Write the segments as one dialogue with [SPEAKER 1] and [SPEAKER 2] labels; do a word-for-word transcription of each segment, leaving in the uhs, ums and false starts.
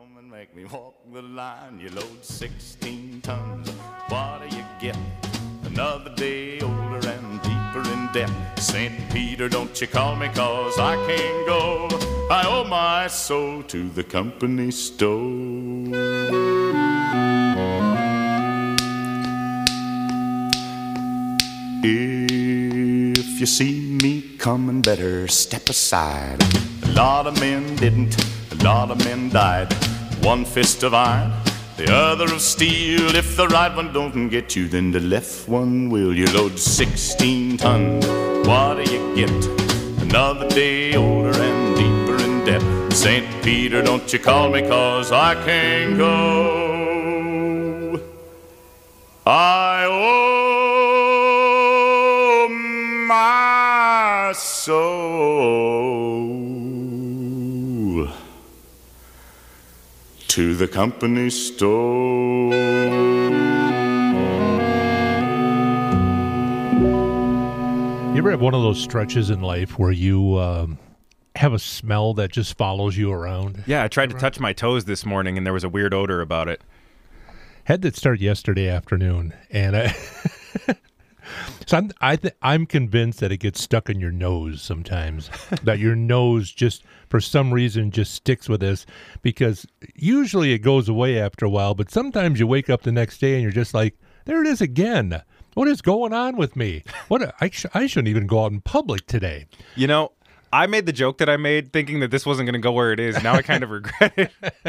[SPEAKER 1] Come and make me walk the line. You load sixteen tons. What do you get? Another day older and deeper in debt. Saint Peter, don't you call me, cause I can't go. I owe my soul to the company store. If you see me coming, better step aside. A lot of men didn't, a lot of men died. One fist of iron, the other of steel. If the right one don't get you, then the left one will. You load sixteen tons, what do you get? Another day older and deeper in debt. Saint Peter, don't you call me, cause I can't go. I owe my soul to the company store.
[SPEAKER 2] You ever have one of those stretches in life where you um, have a smell that just follows you around?
[SPEAKER 3] Yeah, I tried to touch my toes this morning, and there was a weird odor about it.
[SPEAKER 2] Had that start yesterday afternoon, and I, so I'm I th- I'm convinced that it gets stuck in your nose sometimes. That your nose just, for some reason, just sticks with this, because usually it goes away after a while, but sometimes you wake up the next day and you're just like, there it is again. What is going on with me? What I sh- I shouldn't even go out in public today.
[SPEAKER 3] You know, I made the joke that I made thinking that this wasn't going to go where it is. Now I kind of regret it.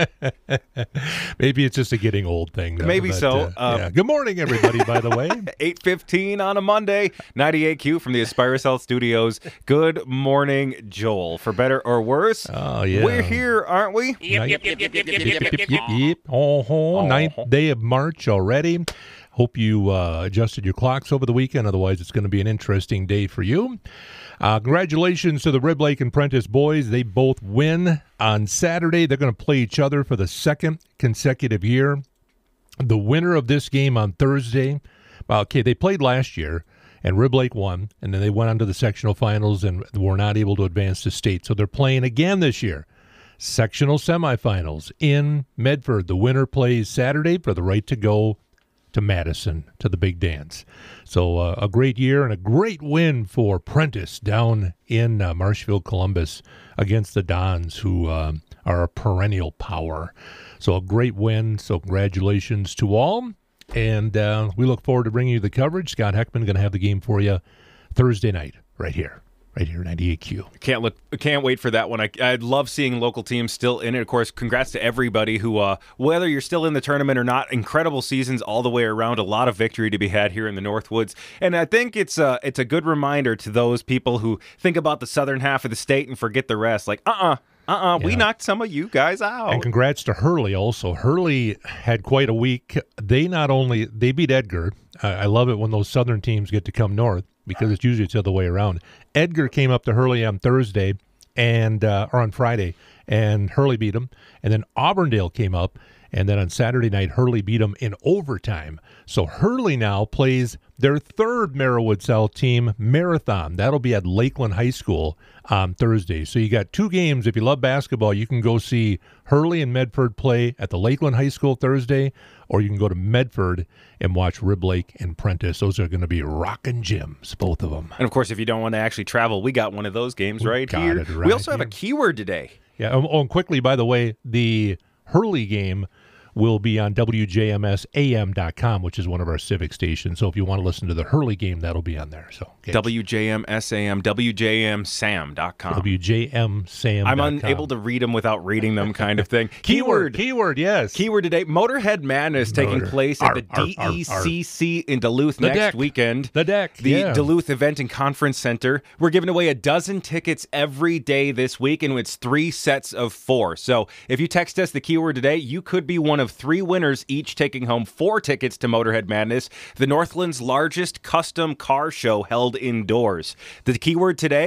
[SPEAKER 2] Maybe it's just a getting old thing. Though,
[SPEAKER 3] Maybe
[SPEAKER 2] but,
[SPEAKER 3] so.
[SPEAKER 2] Uh,
[SPEAKER 3] Um,
[SPEAKER 2] yeah. Good morning, everybody, by the way.
[SPEAKER 3] eight fifteen on a Monday, ninety-eight Q from the Aspire Health Studios. Good morning, Joel. For better or worse,
[SPEAKER 2] Oh, yeah.
[SPEAKER 3] we're here, aren't we?
[SPEAKER 2] Yep, yep, yep, yep, yep, yep, yep, yep, yep, yep. Oh, ninth day of March already. Hope you uh, adjusted your clocks over the weekend. Otherwise, it's going to be an interesting day for you. Uh, congratulations to the Rib Lake and Prentice boys. They both win on Saturday. They're going to play each other for the second consecutive year. The winner of this game on Thursday, well, okay, they played last year, and Rib Lake won, and then they went on to the sectional finals and were not able to advance to state. So they're playing again this year. Sectional semifinals in Medford. The winner plays Saturday for the right to go to Madison, to the big dance. So uh, a great year and a great win for Prentice down in uh, Marshfield, Columbus against the Dons, who uh, are a perennial power. So a great win. So congratulations to all. And uh, we look forward to bringing you the coverage. Scott Heckman going to have the game for you Thursday night right here. Right here, ninety-eight Q.
[SPEAKER 3] Can't look, can't wait for that one. I, I love seeing local teams still in it. Of course, congrats to everybody who, uh, whether you're still in the tournament or not, incredible seasons all the way around. A lot of victory to be had here in the Northwoods, and I think it's a it's a good reminder to those people who think about the southern half of the state and forget the rest. Like, uh, uh-uh, uh, uh-uh,
[SPEAKER 2] yeah.
[SPEAKER 3] we knocked some of you guys out.
[SPEAKER 2] And congrats to Hurley also. Hurley had quite a week. They not only they beat Edgar. Uh, I love it when those southern teams get to come north, because it's usually it's the other way around. Edgar came up to Hurley on Thursday and uh, or on Friday, and Hurley beat them. And then Auburndale came up, and then on Saturday night, Hurley beat them in overtime. So Hurley now plays their third Merriwood South team marathon. That'll be at Lakeland High School on Thursday. So you got two games. If you love basketball, you can go see Hurley and Medford play at the Lakeland High School Thursday, or you can go to Medford and watch Rib Lake and Prentice. Those are going to be rockin' gyms, both of them.
[SPEAKER 3] And of course, if you don't want to actually travel, we got one of those games
[SPEAKER 2] We
[SPEAKER 3] right
[SPEAKER 2] got
[SPEAKER 3] here.
[SPEAKER 2] it right
[SPEAKER 3] we also have
[SPEAKER 2] here.
[SPEAKER 3] a keyword today.
[SPEAKER 2] Yeah. Oh, oh, and quickly, by the way, the Hurley game will be on W J M S A M dot com, which is one of our civic stations. So if you want to listen to the Hurley game, that'll be on there. So okay.
[SPEAKER 3] W J M S A M, W J M Sam dot com.
[SPEAKER 2] W J M Sam.
[SPEAKER 3] I'm unable to read them without reading them, kind of thing.
[SPEAKER 2] Keyword. Keyword, yes.
[SPEAKER 3] Keyword today. Motorhead Madness taking
[SPEAKER 2] Motor.
[SPEAKER 3] place at
[SPEAKER 2] Arr,
[SPEAKER 3] the
[SPEAKER 2] arr,
[SPEAKER 3] D
[SPEAKER 2] arr,
[SPEAKER 3] E C C in Duluth
[SPEAKER 2] The
[SPEAKER 3] next
[SPEAKER 2] deck.
[SPEAKER 3] weekend.
[SPEAKER 2] The deck,
[SPEAKER 3] The
[SPEAKER 2] yeah.
[SPEAKER 3] Duluth Event and Conference Center. We're giving away a dozen tickets every day this week, and it's three sets of four. So if you text us the keyword today, you could be one of three winners, each taking home four tickets to Motorhead Madness, the Northland's largest custom car show held indoors. The keyword today,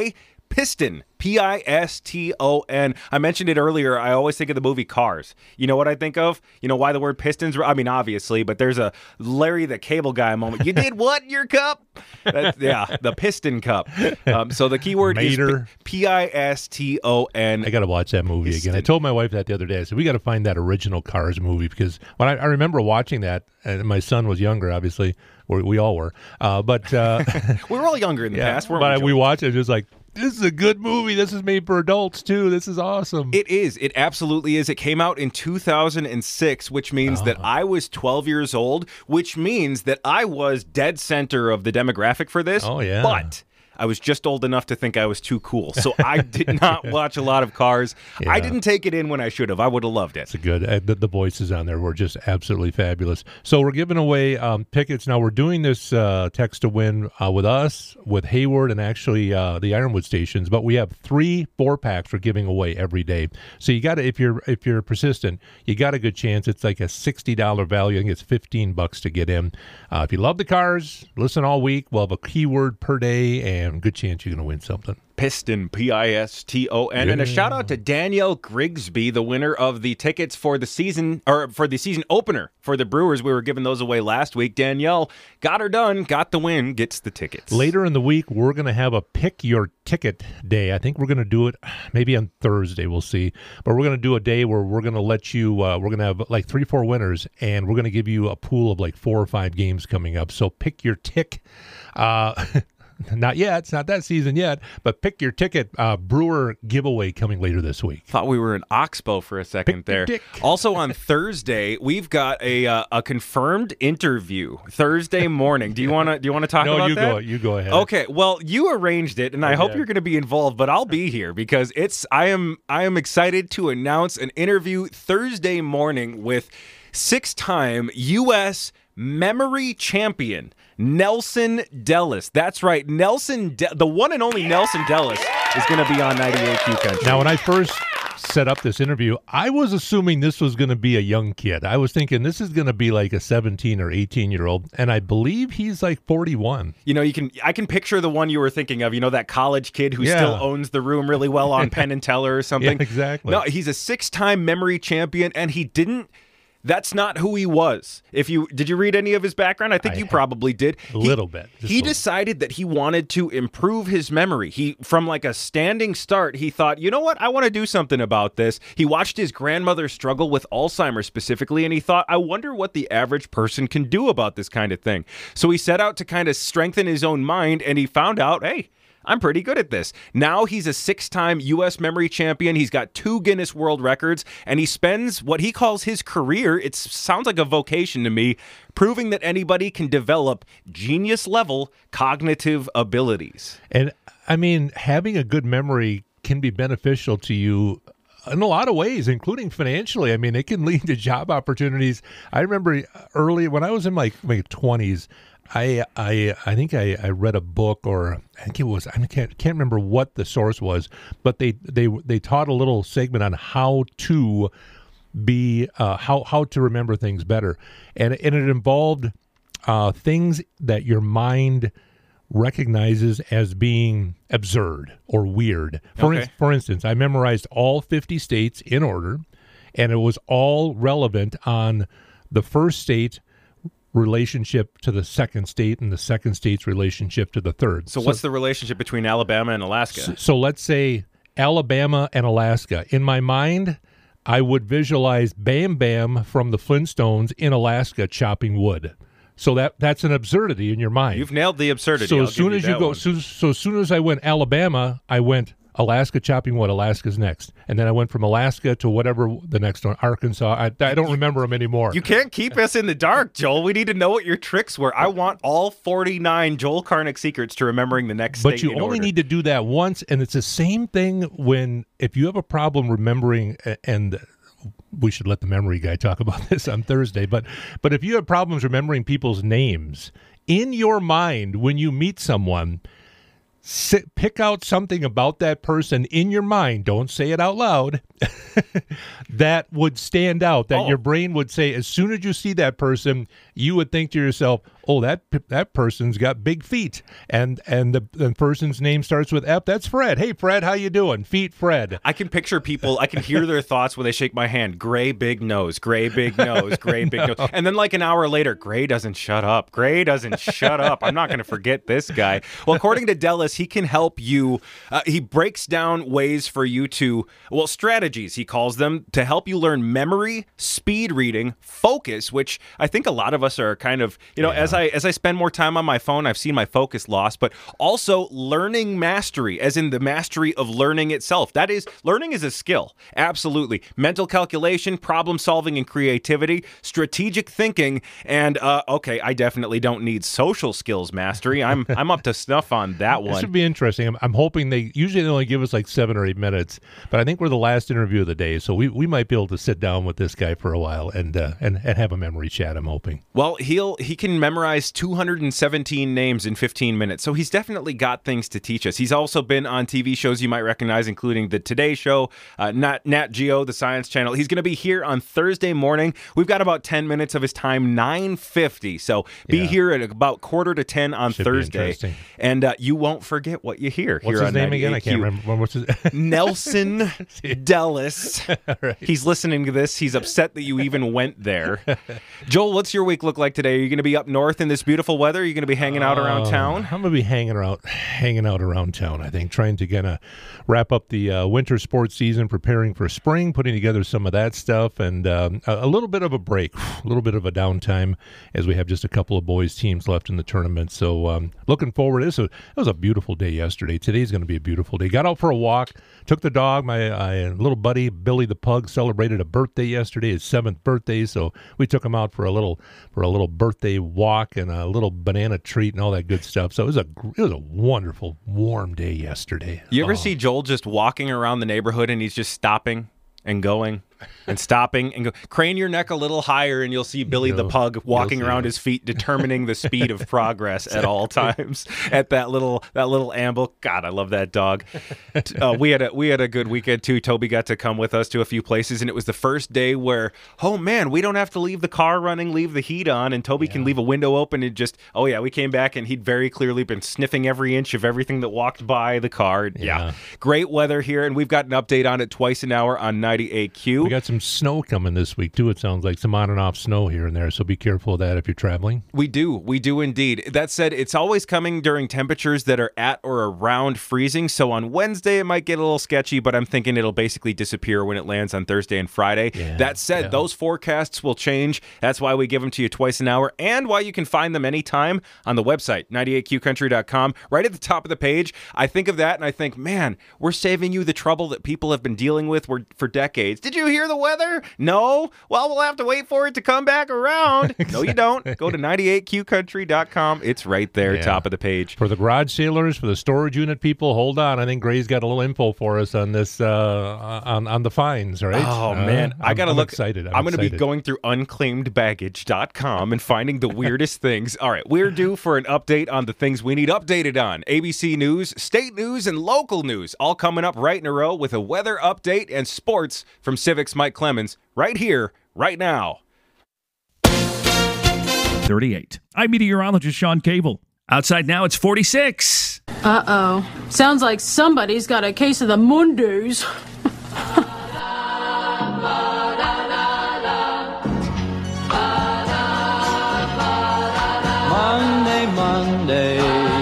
[SPEAKER 3] Piston, P I S T O N. I mentioned it earlier. I always think of the movie Cars. You know what I think of? You know why the word pistons? I mean, obviously, but there's a Larry the Cable Guy moment. You did what in your cup? That's, yeah, the Piston Cup. Um, so the keyword
[SPEAKER 2] Mater.
[SPEAKER 3] is P I S T O N.
[SPEAKER 2] I got to watch that movie
[SPEAKER 3] Piston.
[SPEAKER 2] again. I told my wife that the other day. I said, we got to find that original Cars movie because when I, I remember watching that, and my son was younger, obviously. We, we all were. Uh, but uh,
[SPEAKER 3] we were all younger in the
[SPEAKER 2] yeah,
[SPEAKER 3] past, weren't
[SPEAKER 2] but
[SPEAKER 3] we?
[SPEAKER 2] we watched it just like, this is a good movie. This is made for adults, too. This is awesome.
[SPEAKER 3] It is. It absolutely is. It came out in two thousand six, which means oh. that I was twelve years old, which means that I was dead center of the demographic for this.
[SPEAKER 2] Oh, yeah.
[SPEAKER 3] But I was just old enough to think I was too cool. So I did not watch a lot of Cars. Yeah. I didn't take it in when I should have. I would have loved it.
[SPEAKER 2] It's a good. Uh, the, the voices on there were just absolutely fabulous. So we're giving away um, tickets. Now we're doing this uh, text to win uh, with us, with Hayward, and actually uh, the Ironwood stations. But we have three four packs we're giving away every day. So you got to, if you're if you're persistent, you got a good chance. It's like a sixty dollar value. I think it's fifteen bucks to get in. Uh, if you love the Cars, listen all week. We'll have a keyword per day and good chance you're going to win something.
[SPEAKER 3] Piston, P I S T O N. Yeah. And a shout out to Danielle Grigsby, the winner of the tickets for the season, or for the season opener for the Brewers. We were giving those away last week. Danielle got her done, got the win, gets the tickets.
[SPEAKER 2] Later in the week, we're going to have a pick your ticket day. I think we're going to do it maybe on Thursday. We'll see. But we're going to do a day where we're going to let you, uh, we're going to have like three, four winners, and we're going to give you a pool of like four or five games coming up. So pick your tick. Uh, Not yet. It's not that season yet. But pick your ticket. Uh, Brewer giveaway coming later this week.
[SPEAKER 3] Thought we were in Oxbow for a second pick there. Dick. Also on Thursday, we've got a uh, a confirmed interview Thursday morning. Do you want to do you want to talk
[SPEAKER 2] no,
[SPEAKER 3] about
[SPEAKER 2] you
[SPEAKER 3] that?
[SPEAKER 2] No, you go. You go ahead.
[SPEAKER 3] Okay. Well, you arranged it, and I oh, hope yeah. you're going to be involved. But I'll be here because it's. I am. I am excited to announce an interview Thursday morning with six-time U S memory champion Nelson Dellis. That's right. Nelson, De- the one and only Nelson Dellis is going to be on ninety-eight Q Country.
[SPEAKER 2] Now, when I first set up this interview, I was assuming this was going to be a young kid. I was thinking this is going to be like a seventeen or eighteen-year-old, and I believe he's like forty-one.
[SPEAKER 3] You know, you can I can picture the one you were thinking of, you know, that college kid who
[SPEAKER 2] yeah.
[SPEAKER 3] still owns the room really well on Penn and Teller or something.
[SPEAKER 2] Yeah, exactly.
[SPEAKER 3] No, he's a six-time memory champion, and he didn't That's not who he was. If you did you read any of his background? I think I you probably did.
[SPEAKER 2] A little he, bit.
[SPEAKER 3] He decided that he wanted to improve his memory. He from like a standing start, he thought, you know what? I want to do something about this. He watched his grandmother struggle with Alzheimer's specifically, and he thought, I wonder what the average person can do about this kind of thing. So he set out to kind of strengthen his own mind, and he found out, hey, I'm pretty good at this. Now he's a six-time U S memory champion. He's got two Guinness World Records, and he spends what he calls his career, it sounds like a vocation to me, proving that anybody can develop genius-level cognitive abilities.
[SPEAKER 2] And, I mean, having a good memory can be beneficial to you in a lot of ways, including financially. I mean, it can lead to job opportunities. I remember early, when I was in my, my twenties, I I I think I, I read a book, or I think it was I can't can't remember what the source was, but they they they taught a little segment on how to be uh, how how to remember things better, and and it involved uh, things that your mind recognizes as being absurd or weird. For
[SPEAKER 3] okay.
[SPEAKER 2] in, for instance, I memorized all fifty states in order, and it was all relevant on the first state relationship to the second state and the second state's relationship to the third.
[SPEAKER 3] So, so what's the relationship between Alabama and Alaska?
[SPEAKER 2] So, so let's say Alabama and Alaska. In my mind, I would visualize Bam Bam from the Flintstones in Alaska chopping wood. So that that's an absurdity in your mind.
[SPEAKER 3] You've nailed the absurdity.
[SPEAKER 2] So
[SPEAKER 3] I'll
[SPEAKER 2] as soon as you go, so, so as soon as I went Alabama, I went Alaska chopping wood. Alaska's next, and then I went from Alaska to whatever the next one, Arkansas. I, I don't remember them anymore.
[SPEAKER 3] You can't keep us in the dark, Joel. We need to know what your tricks were. I want all forty-nine Joel Karnick secrets to remembering the next
[SPEAKER 2] but
[SPEAKER 3] state
[SPEAKER 2] you
[SPEAKER 3] in
[SPEAKER 2] only
[SPEAKER 3] order.
[SPEAKER 2] need to do that once, and it's the same thing when if you have a problem remembering, and we should let the memory guy talk about this on Thursday, but but if you have problems remembering people's names in your mind when you meet someone, sit, pick out something about that person in your mind, don't say it out loud, that would stand out, that
[SPEAKER 3] oh.
[SPEAKER 2] your brain would say, as soon as you see that person, you would think to yourself, oh, that that person's got big feet, and and the, the person's name starts with F. That's Fred. Hey, Fred, how you doing? Feet Fred.
[SPEAKER 3] I can picture people, I can hear their thoughts when they shake my hand. Gray, big nose, gray, big nose, gray, big nose. And then like an hour later, Gray doesn't shut up. Gray doesn't shut up. I'm not going to forget this guy. Well, according to Dallas, he can help you. Uh, he breaks down ways for you to, well, strategies, he calls them, to help you learn memory, speed reading, focus, which I think a lot of us are kind of, you know, yeah. as I as I spend more time on my phone, I've seen my focus lost, but also learning mastery, as in the mastery of learning itself. That is, learning is a skill. Absolutely. Mental calculation, problem solving and creativity, strategic thinking, and uh, okay, I definitely don't need social skills mastery. I'm I'm up to snuff on that one.
[SPEAKER 2] This would be interesting. I'm, I'm hoping they, usually they only give us like seven or eight minutes, but I think we're the last interview of the day, so we, we might be able to sit down with this guy for a while and uh, and, and have a memory chat, I'm hoping.
[SPEAKER 3] Well, he'll he can memorize two hundred seventeen names in fifteen minutes, so he's definitely got things to teach us. He's also been on T V shows you might recognize, including The Today Show, uh, Nat, Nat Geo, the Science Channel. He's going to be here on Thursday morning. We've got about ten minutes of his time, nine fifty, so be yeah. here at about quarter to ten on
[SPEAKER 2] Should
[SPEAKER 3] Thursday, and uh, you won't forget what you hear.
[SPEAKER 2] What's
[SPEAKER 3] here
[SPEAKER 2] his
[SPEAKER 3] on
[SPEAKER 2] name again? I can't remember. What's his
[SPEAKER 3] Nelson Dellis.
[SPEAKER 2] Right.
[SPEAKER 3] He's listening to this. He's upset that you even went there. Joel, what's your week look like today? Are you going to be up north in this beautiful weather? Are you going to be hanging out around
[SPEAKER 2] uh,
[SPEAKER 3] town?
[SPEAKER 2] I'm going to be hanging out, hanging out around town, I think, trying to kind of wrap up the uh, winter sports season, preparing for spring, putting together some of that stuff, and um, a, a little bit of a break, a little bit of a downtime as we have just a couple of boys' teams left in the tournament. So um, looking forward. This was, it was a beautiful day yesterday. Today's going to be a beautiful day. Got out for a walk, took the dog. My, my little buddy, Billy the Pug, celebrated a birthday yesterday, his seventh birthday, so we took him out for a little for a little birthday walk and a little banana treat and all that good stuff. So it was a it was a wonderful, warm day yesterday.
[SPEAKER 3] You ever
[SPEAKER 2] oh.
[SPEAKER 3] see Joel just walking around the neighborhood and he's just stopping and going and stopping and go, crane your neck a little higher and you'll see Billy the Pug walking around his feet, determining the speed of progress at all times at that little that little amble. God, I love that dog. Uh, we had a we had a good weekend too. Toby got to come with us to a few places, and it was the first day where, oh man, we don't have to leave the car running, leave the heat on, and Toby yeah. can leave a window open and just, oh yeah, we came back and he'd very clearly been sniffing every inch of everything that walked by the car. Yeah, yeah. Great weather here, and we've got an update on it twice an hour on ninety-eight Q.
[SPEAKER 2] We got some snow coming this week too, it sounds like, some on and off snow here and there, so be careful of that if you're traveling.
[SPEAKER 3] We do, we do indeed. That said, it's always coming during temperatures that are at or around freezing, so on Wednesday it might get a little sketchy, but I'm thinking it'll basically disappear when it lands on Thursday and Friday. Yeah, that said, yeah. those forecasts will change. That's why we give them to you twice an hour, and why you can find them anytime on the website, ninety-eight Q country dot com. Right at the top of the page, I think of that and I think, man, we're saving you the trouble that people have been dealing with for decades. Did you hear the weather? No? Well, we'll have to wait for it to come back around. Exactly. No, you don't. Go to ninety-eight Q country dot com. It's right there, yeah. top of the page.
[SPEAKER 2] For the garage sailors, for the storage unit people, hold on. I think Gray's got a little info for us on this, uh, on, on the fines, right?
[SPEAKER 3] Oh,
[SPEAKER 2] uh,
[SPEAKER 3] man. I got to look.
[SPEAKER 2] Excited. I'm,
[SPEAKER 3] I'm going to be going through unclaimed baggage dot com and finding the weirdest things. All right, we're due for an update on the things we need updated on. A B C News, state news, and local news, all coming up right in a row with a weather update and sports from Civic's Mike Clemens, right here, right now.
[SPEAKER 4] thirty-eight. I'm meteorologist Sean Cable. Outside now, it's forty-six.
[SPEAKER 5] Uh-oh. Sounds like somebody's got a case of the Mundus.
[SPEAKER 6] Monday, Monday,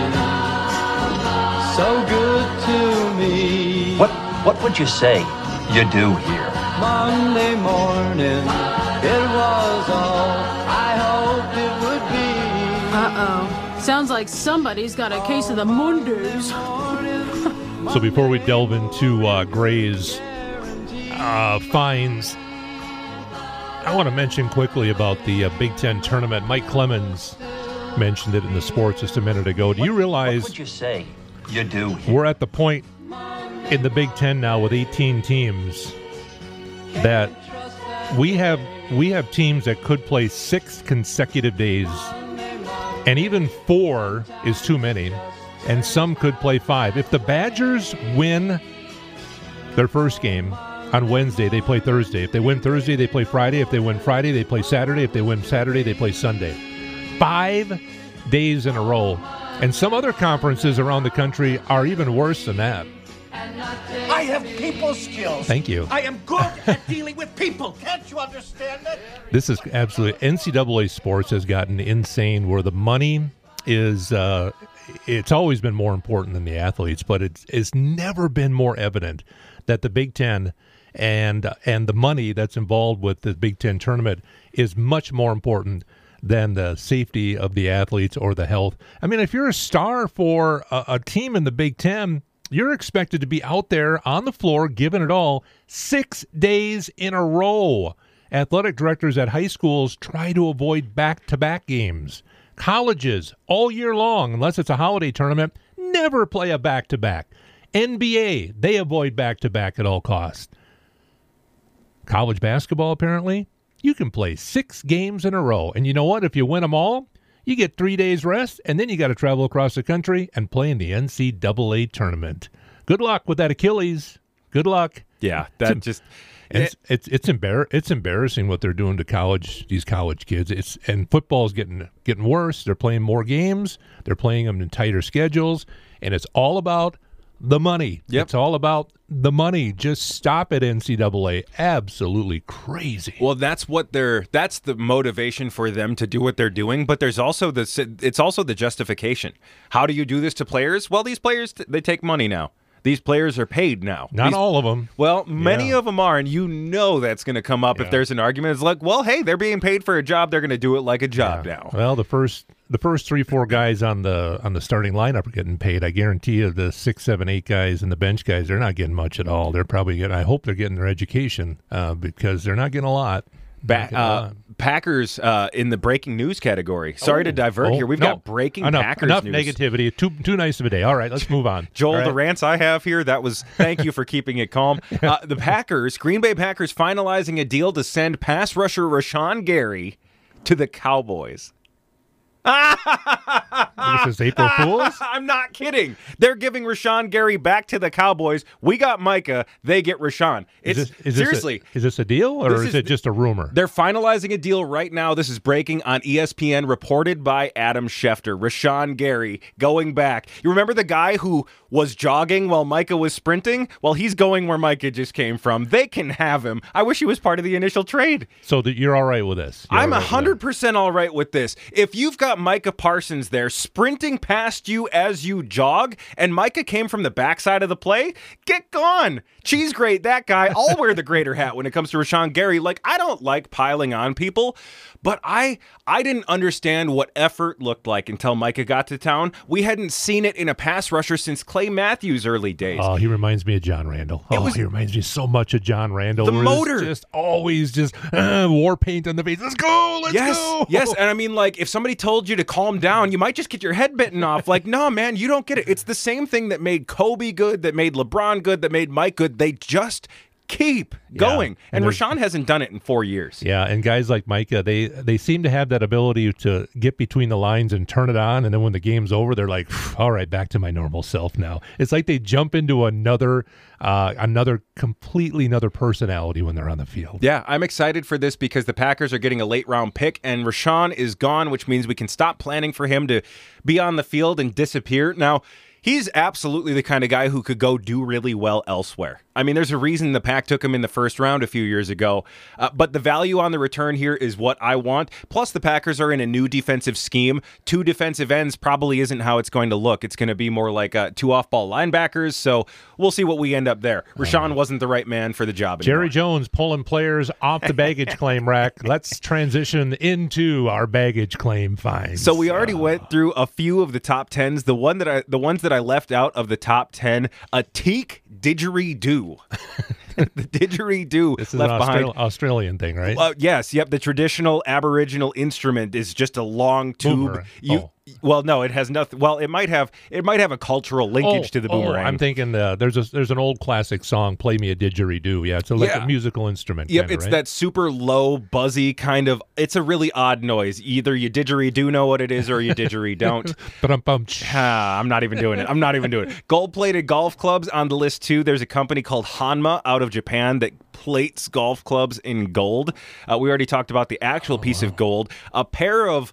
[SPEAKER 6] so good to me.
[SPEAKER 7] What, what would you say you do here?
[SPEAKER 6] Monday morning, it was all I hoped it would be.
[SPEAKER 5] Uh-oh. Sounds like somebody's got a case of the Mundus.
[SPEAKER 2] So before we delve into uh, Gray's uh, fines, I want to mention quickly about the uh, Big Ten tournament. Mike Clemens mentioned it in the sports just a minute ago. Do you realize
[SPEAKER 7] what would you say you do here?
[SPEAKER 2] We're at the point in the Big Ten now with eighteen teams that we have we have teams that could play six consecutive days, and even four is too many, and some could play five. If the Badgers win their first game on Wednesday, they play Thursday. If they win Thursday, they play Friday. If they win Friday, they play Saturday. If they win Saturday, they play Sunday. Five days in a row. And some other conferences around the country are even worse than that.
[SPEAKER 8] I have people skills.
[SPEAKER 2] Thank you.
[SPEAKER 8] I am good at dealing with people. Can't you understand that?
[SPEAKER 2] This is absolutely, N C double A sports has gotten insane where the money is, uh, it's always been more important than the athletes, but it's, it's never been more evident that the Big Ten and and the money that's involved with the Big Ten tournament is much more important than the safety of the athletes or the health. I mean, if you're a star for a, a team in the Big Ten, you're expected to be out there on the floor giving it all six days in a row. Athletic directors at high schools try to avoid back-to-back games. Colleges, all year long, unless it's a holiday tournament, never play a back-to-back. N B A, they avoid back-to-back at all costs. College basketball, apparently, you can play six games in a row. And you know what? If you win them all, you get three days rest, and then you got to travel across the country and play in the N C double A tournament. Good luck with that Achilles. Good luck.
[SPEAKER 3] Yeah, that just...
[SPEAKER 2] And it's it's it's, embar- it's embarrassing what they're doing to college these college kids. It's and football's getting getting worse. They're playing more games. They're playing them in tighter schedules, and it's all about the money.
[SPEAKER 3] Yep.
[SPEAKER 2] It's all about the money. Just stop it, N C double A. Absolutely crazy.
[SPEAKER 3] Well, that's what they're that's the motivation for them to do what they're doing, but there's also the it's also the justification. How do you do this to players? Well, these players they take money now. These players are paid now.
[SPEAKER 2] Not
[SPEAKER 3] These,
[SPEAKER 2] all of them.
[SPEAKER 3] Well, many
[SPEAKER 2] Yeah.
[SPEAKER 3] of them are, and you know that's going to come up
[SPEAKER 2] Yeah.
[SPEAKER 3] if there's an argument. It's like, well, hey, they're being paid for a job. They're going to do it like a job
[SPEAKER 2] Yeah.
[SPEAKER 3] now.
[SPEAKER 2] Well, the first the first three, four guys on the on the starting lineup are getting paid. I guarantee you the six, seven, eight guys and the bench guys, they're not getting much at all. They're probably getting, I hope they're getting their education uh, because they're not getting a lot.
[SPEAKER 3] Ba-
[SPEAKER 2] Not getting a
[SPEAKER 3] uh,
[SPEAKER 2] lot.
[SPEAKER 3] Packers uh, in the breaking news category. Sorry to divert
[SPEAKER 2] Oh,
[SPEAKER 3] here. We've
[SPEAKER 2] no.
[SPEAKER 3] got breaking
[SPEAKER 2] enough,
[SPEAKER 3] Packers
[SPEAKER 2] enough
[SPEAKER 3] news.
[SPEAKER 2] negativity. Too too nice of a day. All right, let's move on.
[SPEAKER 3] Joel,
[SPEAKER 2] All right.
[SPEAKER 3] the rants I have here, that was thank you for keeping it calm. Uh, the Packers, Green Bay Packers finalizing a deal to send pass rusher Rashawn Gary to the Cowboys.
[SPEAKER 2] This is April Fool's?
[SPEAKER 3] I'm not kidding. They're giving Rashawn Gary back to the Cowboys. We got Micah. They get Rashawn. It's
[SPEAKER 2] Is this, is
[SPEAKER 3] seriously.
[SPEAKER 2] This a, is this a deal or
[SPEAKER 3] This
[SPEAKER 2] is,
[SPEAKER 3] is
[SPEAKER 2] it
[SPEAKER 3] the-
[SPEAKER 2] just a rumor?
[SPEAKER 3] They're finalizing a deal right now. This is breaking on E S P N, reported by Adam Schefter. Rashawn Gary going back. You remember the guy who was jogging while Micah was sprinting? Well, he's going where Micah just came from. They can have him. I wish he was part of the initial trade.
[SPEAKER 2] So that you're all right with this? You're
[SPEAKER 3] I'm
[SPEAKER 2] all
[SPEAKER 3] one
[SPEAKER 2] right with
[SPEAKER 3] hundred percent all right with this. If you've got Micah Parsons there sprinting past you as you jog, and Micah came from the backside of the play, get gone. Cheese grate that guy. I'll wear the greater hat when it comes to Rashawn Gary. Like, I don't like piling on people, but I I didn't understand what effort looked like until Micah got to town. We hadn't seen it in a pass rusher since Clay Matthews' early days.
[SPEAKER 2] Oh, he reminds me of John Randall. Oh,
[SPEAKER 3] was-
[SPEAKER 2] he reminds me so much of John Randall.
[SPEAKER 3] The
[SPEAKER 2] where it's
[SPEAKER 3] motor.
[SPEAKER 2] just always just uh, war paint on the face. Let's go, let's
[SPEAKER 3] yes,
[SPEAKER 2] go.
[SPEAKER 3] yes, and I mean, like, if somebody told you to calm down, you might just get your head bitten off. Like, no, man, you don't get it. It's the same thing that made Kobe good, that made LeBron good, that made Mike good. They just keep going, and,
[SPEAKER 2] and there's-
[SPEAKER 3] Rashawn hasn't done it in four years.
[SPEAKER 2] Yeah, and guys like Micah, they they seem to have that ability to get between the lines and turn it on, and then when the game's over, they're like, all right, back to my normal self now. It's like they jump into another, uh, another completely another personality when they're on the field.
[SPEAKER 3] Yeah, I'm excited for this because the Packers are getting a late round pick, and Rashawn is gone, which means we can stop planning for him to be on the field and disappear. Now, he's absolutely the kind of guy who could go do really well elsewhere. I mean, there's a reason the Pack took him in the first round a few years ago, uh, but the value on the return here is what I want. Plus, the Packers are in a new defensive scheme. Two defensive ends probably isn't how it's going to look. It's going to be more like uh, two off-ball linebackers, so we'll see what we end up there. Rashawn wasn't the right man for the job anymore.
[SPEAKER 2] Jerry Jones pulling players off the baggage claim rack. Let's transition into our baggage claim finds.
[SPEAKER 3] So we already went through a few of the top tens. The one that I, the ones that I left out of the top ten, a teak didgeridoo. The didgeridoo
[SPEAKER 2] This is
[SPEAKER 3] left
[SPEAKER 2] an
[SPEAKER 3] behind.
[SPEAKER 2] Austral- Australian thing, right?
[SPEAKER 3] Uh, yes, yep. The traditional Aboriginal instrument is just a long tube.
[SPEAKER 2] Boomerang.
[SPEAKER 3] You,
[SPEAKER 2] Oh.
[SPEAKER 3] well, no, it has nothing. Well, it might have. It might have a cultural linkage to the
[SPEAKER 2] oh,
[SPEAKER 3] boomerang.
[SPEAKER 2] I'm thinking uh, there's a there's an old classic song, "Play Me a Didgeridoo." Yeah, it's a, like
[SPEAKER 3] Yeah.
[SPEAKER 2] a musical instrument.
[SPEAKER 3] Yep,
[SPEAKER 2] kinda,
[SPEAKER 3] it's
[SPEAKER 2] right?
[SPEAKER 3] that super low, buzzy kind of. It's a really odd noise. Either you didgeridoo know what it is, or you didgeridoo don't.
[SPEAKER 2] Ba-dum-bum.
[SPEAKER 3] Ah, I'm not even doing it. I'm not even doing it. Gold-plated golf clubs on the list too. There's a company called Hanma out of Japan that plates golf clubs in gold. Uh, we already talked about the actual piece of gold. A pair of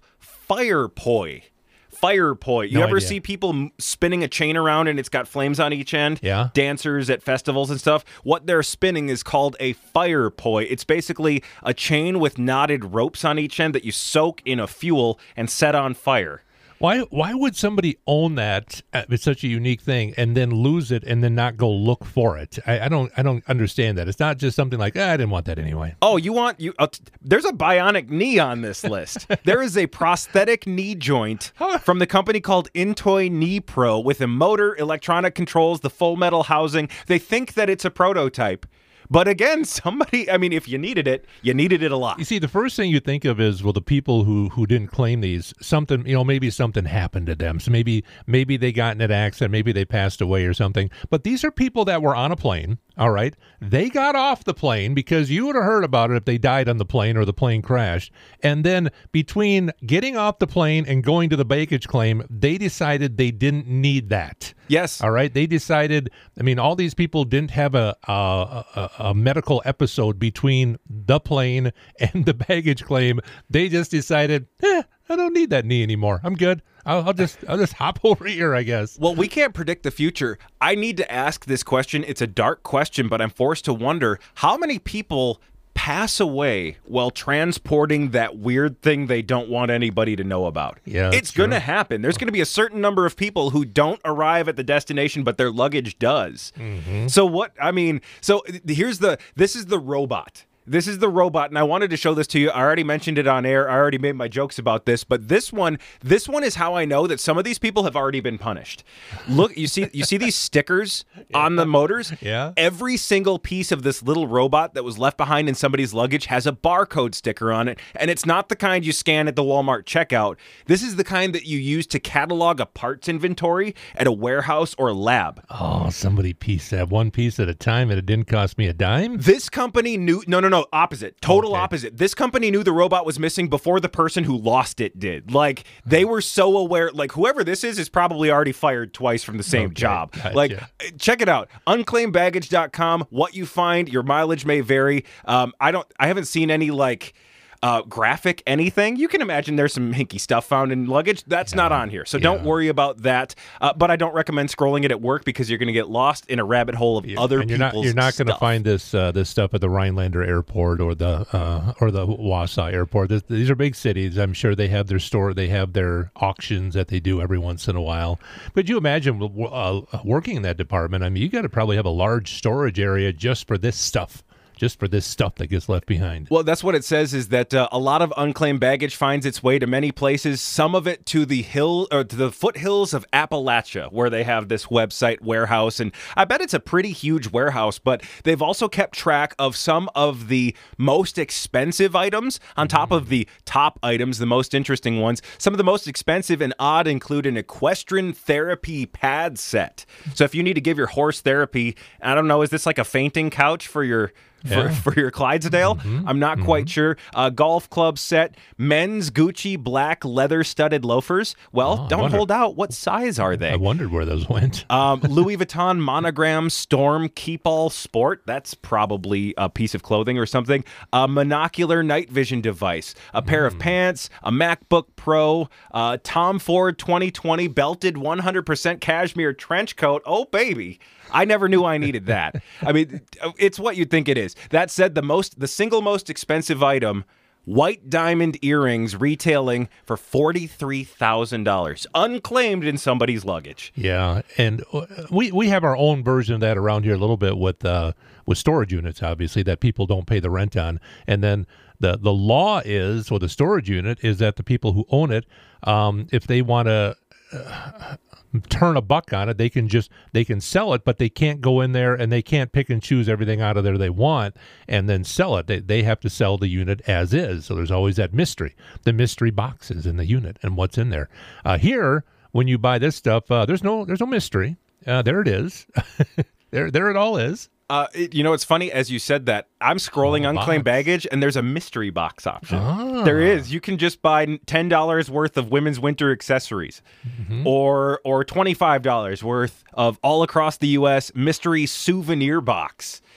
[SPEAKER 3] fire poi. Fire poi. You
[SPEAKER 2] No
[SPEAKER 3] ever
[SPEAKER 2] idea.
[SPEAKER 3] see people m- spinning a chain around and it's got flames on each end?
[SPEAKER 2] Yeah.
[SPEAKER 3] Dancers at festivals and stuff. What they're spinning is called a fire poi. It's basically a chain with knotted ropes on each end that you soak in a fuel and set on fire.
[SPEAKER 2] Why why would somebody own that? uh, It's such a unique thing, and then lose it, and then not go look for it. I, I don't I don't understand that. It's not just something like ah, I didn't want that anyway.
[SPEAKER 3] Oh, you want you? Uh, t- there's a bionic knee on this list. There is a prosthetic knee joint from the company called Intoy Knee Pro with a motor, electronic controls, the full metal housing. They think that it's a prototype. But again, somebody, I mean, if you needed it, you needed it a lot.
[SPEAKER 2] You see, the first thing you think of is, well, the people who, who didn't claim these, something, you know, maybe something happened to them. So maybe maybe they got in an accident, maybe they passed away or something. But these are people that were on a plane, all right? They got off the plane because you would have heard about it if they died on the plane or the plane crashed. And then between getting off the plane and going to the baggage claim, they decided they didn't need that.
[SPEAKER 3] Yes.
[SPEAKER 2] All right. They decided, I mean, all these people didn't have a, a, a, a medical episode between the plane and the baggage claim. They just decided, eh, I don't need that knee anymore. I'm good. I'll, I'll just I'll just hop over here, I guess.
[SPEAKER 3] Well, we can't predict the future. I need to ask this question. It's a dark question, but I'm forced to wonder how many people pass away while transporting that weird thing they don't want anybody to know about.
[SPEAKER 2] Yeah,
[SPEAKER 3] it's
[SPEAKER 2] that's
[SPEAKER 3] going to
[SPEAKER 2] true.
[SPEAKER 3] happen. There's going to be a certain number of people who don't arrive at the destination, but their luggage does.
[SPEAKER 2] Mm-hmm.
[SPEAKER 3] So what, I mean, so th- here's the, this is the robot. This is the robot, and I wanted to show this to you. I already mentioned it on air. I already made my jokes about this, but this one, this one is how I know that some of these people have already been punished. Look, you see, you see these stickers on the motors?
[SPEAKER 2] Yeah.
[SPEAKER 3] Every single piece of this little robot that was left behind in somebody's luggage has a barcode sticker on it, and it's not the kind you scan at the Walmart checkout. This is the kind that you use to catalog a parts inventory at a warehouse or lab.
[SPEAKER 2] Oh, somebody pieced that one piece at a time, and it didn't cost me a dime.
[SPEAKER 3] This company knew, no, no, no, opposite, total
[SPEAKER 2] Okay.
[SPEAKER 3] opposite. This company knew the robot was missing before the person who lost it did. Like, they were so aware, like, whoever this is is probably already fired twice from the same
[SPEAKER 2] Okay,
[SPEAKER 3] job.
[SPEAKER 2] gotcha.
[SPEAKER 3] Like, check it out, unclaimed baggage dot com. What you find, your mileage may vary. Um, I don't, I haven't seen any, like, Uh, graphic anything. You can imagine there's some hinky stuff found in luggage. That's not on here. So don't
[SPEAKER 2] yeah.
[SPEAKER 3] worry about that. Uh, but I don't recommend scrolling it at work because you're going to get lost in a rabbit hole of other
[SPEAKER 2] and you're
[SPEAKER 3] people's
[SPEAKER 2] not you're not going to
[SPEAKER 3] stuff.
[SPEAKER 2] find this uh, this stuff at the Rhinelander Airport or the uh, or the Wausau Airport. This, these are big cities. I'm sure they have their store. They have their auctions that they do every once in a while. But you imagine uh, working in that department. I mean, you got to probably have a large storage area just for this stuff. Just for this stuff that gets left behind.
[SPEAKER 3] Well, that's what it says is that uh, a lot of unclaimed baggage finds its way to many places, some of it to the hill or to the foothills of Appalachia, where they have this website warehouse. And I bet it's a pretty huge warehouse, but they've also kept track of some of the most expensive items on top of the top items, the most interesting ones. Some of the most expensive and odd include an equestrian therapy pad set. So if you need to give your horse therapy, I don't know, is this like a fainting couch for your For,
[SPEAKER 2] Yeah.
[SPEAKER 3] for your Clydesdale?
[SPEAKER 2] Mm-hmm.
[SPEAKER 3] I'm not mm-hmm. quite sure. Uh, golf club set, men's Gucci black leather studded loafers. Well,
[SPEAKER 2] Oh, I
[SPEAKER 3] don't
[SPEAKER 2] wonder-
[SPEAKER 3] hold out. What size are they?
[SPEAKER 2] I wondered where those went.
[SPEAKER 3] um, Louis Vuitton monogram Storm Keep All Sport. That's probably a piece of clothing or something. A monocular night vision device. A pair of pants. A MacBook Pro. Uh, Tom Ford twenty twenty belted one hundred percent cashmere trench coat. Oh, baby. I never knew I needed that. I mean, it's what you'd think it is. That said, the most, the single most expensive item, white diamond earrings retailing for forty-three thousand dollars, unclaimed in somebody's luggage.
[SPEAKER 2] Yeah, and uh, we we have our own version of that around here a little bit with uh, with storage units, obviously, that people don't pay the rent on. And then the, the law is, or the storage unit, is that the people who own it, um, if they want to uh, turn a buck on it, they can just they can sell it, but they can't go in there and they can't pick and choose everything out of there they want and then sell it. They, they have to sell the unit as is. So there's always that mystery, the mystery boxes in the unit and what's in there. Uh, here, when you buy this stuff, uh, there's no there's no mystery. Uh, there it is. there there it all is.
[SPEAKER 3] Uh, it, you know, it's funny, as you said that, I'm scrolling
[SPEAKER 2] Oh,
[SPEAKER 3] unclaimed
[SPEAKER 2] box.
[SPEAKER 3] baggage, and there's a mystery box option.
[SPEAKER 2] Ah.
[SPEAKER 3] There is. You can just buy ten dollars worth of women's winter accessories,
[SPEAKER 2] Mm-hmm.
[SPEAKER 3] or or twenty-five dollars worth of all across the U S mystery souvenir box.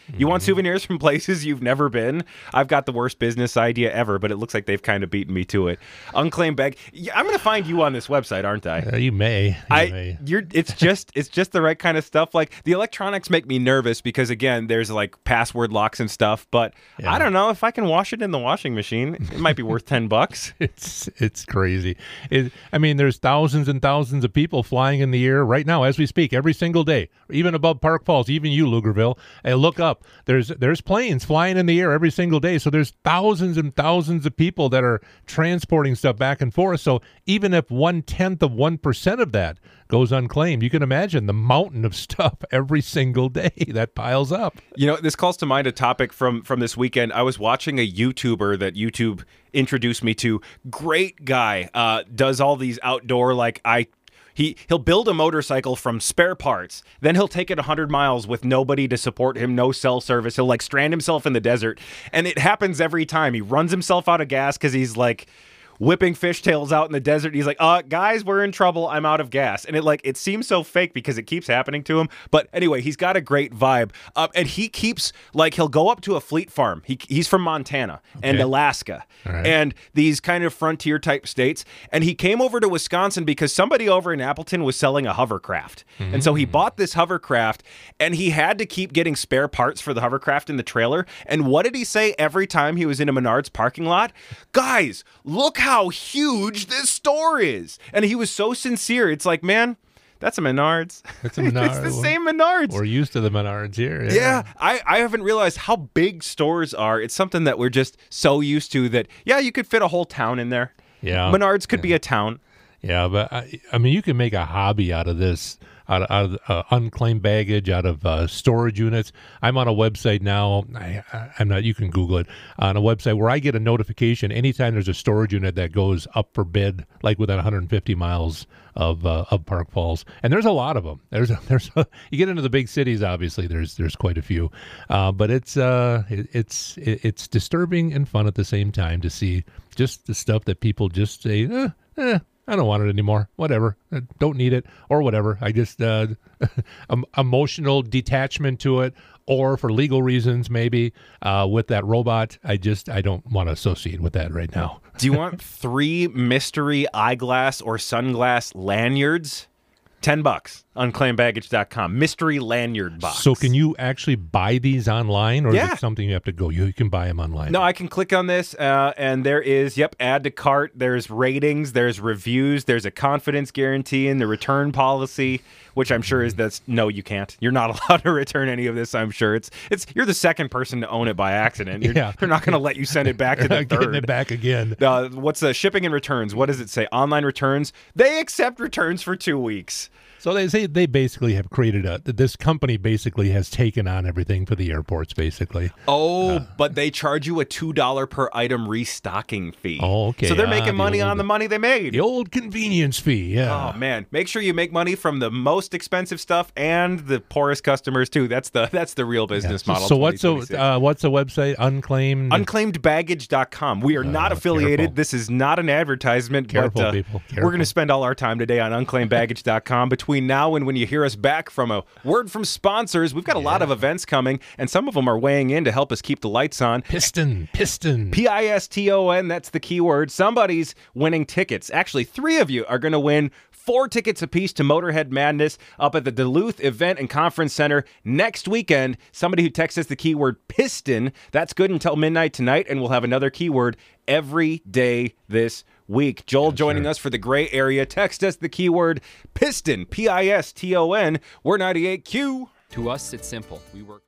[SPEAKER 3] You want souvenirs from places you've never been? I've got the worst business idea ever, but it looks like they've kind of beaten me to it. Unclaimed bag. Yeah, I'm going to find you on this website, aren't I?
[SPEAKER 2] Uh, you may. You
[SPEAKER 3] I.
[SPEAKER 2] may.
[SPEAKER 3] You're. It's just. It's just the right kind of stuff. Like the electronics make me nervous because again, there's like password locks and stuff. But
[SPEAKER 2] Yeah.
[SPEAKER 3] I don't know if I can wash it in the washing machine. It might be worth ten bucks.
[SPEAKER 2] It's it's crazy. It, I mean, there's thousands and thousands of people flying in the air right now as we speak, every single day, even above Park Falls, even you, Lugerville. Hey, look up. There's there's planes flying in the air every single day. So there's thousands and thousands of people that are transporting stuff back and forth. So even if one tenth of one percent of that goes unclaimed, you can imagine the mountain of stuff every single day that piles up.
[SPEAKER 3] You know, this calls to mind a topic from from this weekend. I was watching a YouTuber that YouTube introduced me to. Great guy. Uh, does all these outdoor, like, I he he'll build a motorcycle from spare parts. Then he'll take it one hundred miles with nobody to support him, no cell service. He'll, like, strand himself in the desert. And it happens every time. He runs himself out of gas because he's, like, whipping fishtails out in the desert. He's like, uh, guys, we're in trouble. I'm out of gas. And it like it seems so fake because it keeps happening to him. But anyway, he's got a great vibe. Uh, and he keeps, like, he'll go up to a fleet farm. He, he's from Montana and
[SPEAKER 2] Okay.
[SPEAKER 3] Alaska
[SPEAKER 2] All right.
[SPEAKER 3] and these kind of frontier type states. And he came over to Wisconsin because somebody over in Appleton was selling a hovercraft.
[SPEAKER 2] Mm-hmm.
[SPEAKER 3] And so he bought this hovercraft and he had to keep getting spare parts for the hovercraft in the trailer. And what did he say every time he was in a Menards parking lot? Guys, look how huge this store is. And he was so sincere. It's like, man, that's a Menards.
[SPEAKER 2] It's a Menards.
[SPEAKER 3] It's the same Menards.
[SPEAKER 2] We're used to the Menards here. Yeah.
[SPEAKER 3] Yeah, I, I haven't realized how big stores are. It's something that we're just so used to that, yeah, you could fit a whole town in there.
[SPEAKER 2] Yeah.
[SPEAKER 3] Menards could be a town.
[SPEAKER 2] Yeah, but I, I mean, you can make a hobby out of this, out of, out of uh, unclaimed baggage, out of uh, storage units. I'm on a website now. I, I, I'm not. You can Google it on a website where I get a notification anytime there's a storage unit that goes up for bid, like within one hundred fifty miles of uh, of Park Falls. And there's a lot of them. There's a, there's a, you get into the big cities, obviously. There's there's quite a few, uh, but it's uh it, it's it, it's disturbing and fun at the same time to see just the stuff that people just say, eh, eh. I don't want it anymore. Whatever. I don't need it or whatever. I just uh, um, emotional detachment to it, or for legal reasons, maybe uh, with that robot. I just I don't want to associate with that right now.
[SPEAKER 3] Do you want three mystery eyeglass or sunglass lanyards? Ten bucks. unclaimed baggage dot com. Mystery lanyard box.
[SPEAKER 2] So can you actually buy these online, or
[SPEAKER 3] Yeah.
[SPEAKER 2] is it something you have to go? You can buy them online.
[SPEAKER 3] No, I can click on this, uh, and there is, yep, add to cart. There's ratings, there's reviews, there's a confidence guarantee in the return policy, which I'm sure is that's no, you can't. You're not allowed to return any of this. I'm sure it's it's you're the second person to own it by accident. You're,
[SPEAKER 2] Yeah.
[SPEAKER 3] they're not going to let you send it back to the
[SPEAKER 2] Getting
[SPEAKER 3] third.
[SPEAKER 2] it back again.
[SPEAKER 3] Uh, what's the shipping and returns? What does it say? Online returns. They accept returns for two weeks.
[SPEAKER 2] So they say they basically have created a. This company basically has taken on everything for the airports, basically.
[SPEAKER 3] Oh, but they charge you a two dollar per item restocking fee.
[SPEAKER 2] Oh, okay.
[SPEAKER 3] So they're
[SPEAKER 2] Ah,
[SPEAKER 3] making
[SPEAKER 2] the
[SPEAKER 3] money
[SPEAKER 2] old-
[SPEAKER 3] on the money they made.
[SPEAKER 2] The old convenience fee, yeah.
[SPEAKER 3] Oh man, make sure you make money from the most expensive stuff and the poorest customers too. That's the that's the real business
[SPEAKER 2] So-
[SPEAKER 3] model.
[SPEAKER 2] So what's the
[SPEAKER 3] twenty twenty-six.
[SPEAKER 2] uh, what's the website? Unclaimed.
[SPEAKER 3] unclaimed baggage dot com. We are not
[SPEAKER 2] Uh,
[SPEAKER 3] affiliated.
[SPEAKER 2] careful.
[SPEAKER 3] This is not an advertisement.
[SPEAKER 2] Careful,
[SPEAKER 3] but, uh,
[SPEAKER 2] people.
[SPEAKER 3] We're
[SPEAKER 2] Careful.
[SPEAKER 3] going to spend all our time today on unclaimed baggage dot com. Between now and when you hear us back from a word from sponsors, we've got a lot of events coming, and some of them are weighing in to help us keep the lights on.
[SPEAKER 2] Piston, piston.
[SPEAKER 3] P I S T O N, that's the keyword. Somebody's winning tickets. Actually, three of you are going to win four tickets apiece to Motorhead Madness up at the Duluth Event and Conference Center next weekend. Somebody who texts us the keyword piston, that's good until midnight tonight, and we'll have another keyword every day this week. Joel joining us for the gray area. Text us the keyword piston, P I S T O N. We're ninety-eight Q.
[SPEAKER 9] To us, it's simple. We work.